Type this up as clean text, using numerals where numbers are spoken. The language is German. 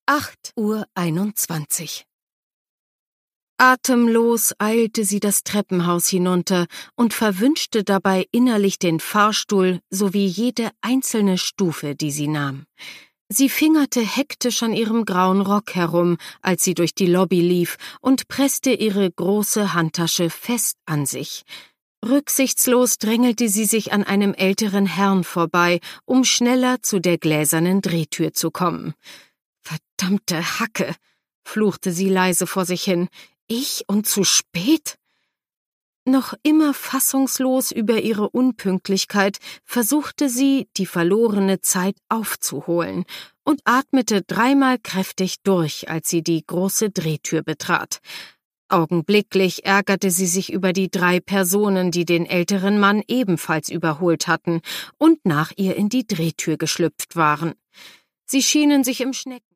8:21 Uhr. Atemlos eilte sie das Treppenhaus hinunter und verwünschte dabei innerlich den Fahrstuhl sowie jede einzelne Stufe, die sie nahm. Sie fingerte hektisch an ihrem grauen Rock herum, als sie durch die Lobby lief, und presste ihre große Handtasche fest an sich. Rücksichtslos drängelte sie sich an einem älteren Herrn vorbei, um schneller zu der gläsernen Drehtür zu kommen. »Verdammte Hacke«, fluchte sie leise vor sich hin. »Ich und zu spät?« Noch immer fassungslos über ihre Unpünktlichkeit versuchte sie, die verlorene Zeit aufzuholen und atmete 3-mal kräftig durch, als sie die große Drehtür betrat. Augenblicklich ärgerte sie sich über die 3 Personen, die den älteren Mann ebenfalls überholt hatten und nach ihr in die Drehtür geschlüpft waren. Sie schienen sich im Schnecken